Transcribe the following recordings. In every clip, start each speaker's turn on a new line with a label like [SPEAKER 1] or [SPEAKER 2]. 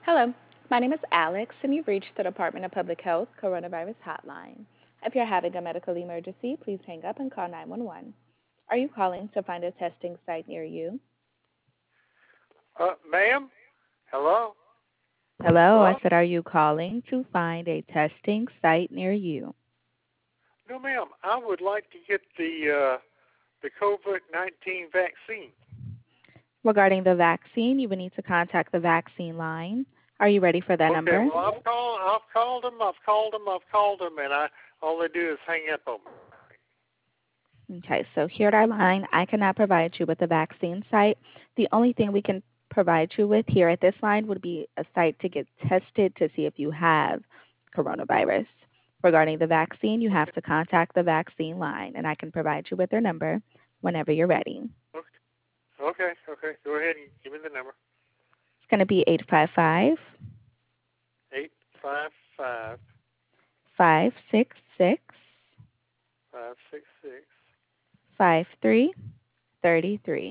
[SPEAKER 1] Hello, my name is Alex, and you've reached the Department of Public Health Coronavirus Hotline. If you're having a medical emergency, please hang up and call 911. Are you calling to find a testing site near you?
[SPEAKER 2] Ma'am? Hello?
[SPEAKER 1] Hello, I
[SPEAKER 2] Hello?
[SPEAKER 1] said, are you calling to find a testing site near you?
[SPEAKER 2] No, ma'am. I would like to get the COVID-19 vaccine.
[SPEAKER 1] Regarding the vaccine, you would need to contact the vaccine line. Are you ready for that
[SPEAKER 2] Okay.
[SPEAKER 1] number?
[SPEAKER 2] Well, I've called them, and all they do is hang up on me.
[SPEAKER 1] Okay, so here at our line, I cannot provide you with a vaccine site. The only thing we can provide you with here at this line would be a site to get tested to see if you have coronavirus. Regarding the vaccine, you have to contact the vaccine line, and I can provide you with their number whenever you're ready.
[SPEAKER 2] Okay. Go ahead and give me the number.
[SPEAKER 1] It's going to be 855
[SPEAKER 2] 855
[SPEAKER 1] 566
[SPEAKER 2] 566
[SPEAKER 1] 5333.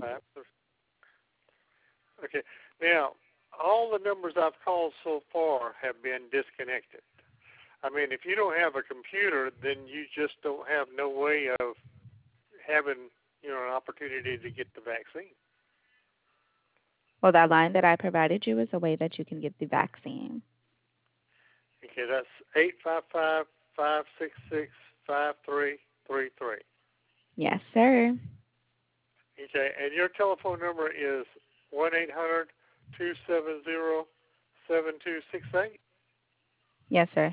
[SPEAKER 2] Okay. Now, all the numbers I've called so far have been disconnected. I mean, if you don't have a computer, then you just don't have no way of having, an opportunity to get the vaccine.
[SPEAKER 1] Well, that line that I provided you is a way that you can get the vaccine.
[SPEAKER 2] Okay, that's 855 566 5333.
[SPEAKER 1] Yes, sir.
[SPEAKER 2] Okay, and your telephone number is 1-800-270-7268?
[SPEAKER 1] Yes, sir.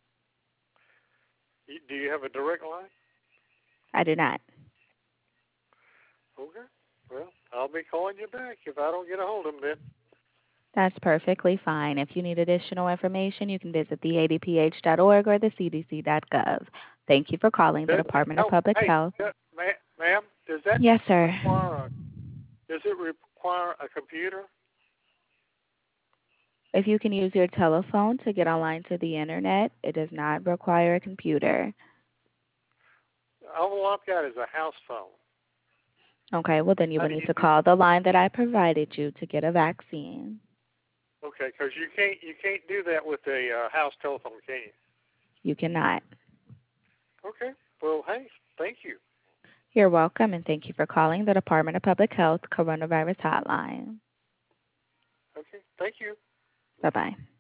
[SPEAKER 2] Do you have a direct line?
[SPEAKER 1] I do not.
[SPEAKER 2] Okay. Well, I'll be calling you back if I don't get a hold of them then.
[SPEAKER 1] That's perfectly fine. If you need additional information, you can visit the adph.org or the cdc.gov. Thank you for calling the Department of Public Health.
[SPEAKER 2] Ma'am, does that
[SPEAKER 1] Yes, sir.
[SPEAKER 2] does it require a computer?
[SPEAKER 1] If you can use your telephone to get online to the internet, it does not require a computer.
[SPEAKER 2] All I've got is a house phone.
[SPEAKER 1] Okay, well then you will need to call the line that I provided you to get a vaccine.
[SPEAKER 2] Okay, because you can't do that with a house telephone, can you?
[SPEAKER 1] You cannot.
[SPEAKER 2] Okay. Well, hey, thank you.
[SPEAKER 1] You're welcome, and thank you for calling the Department of Public Health Coronavirus Hotline.
[SPEAKER 2] Okay, thank you.
[SPEAKER 1] Bye-bye.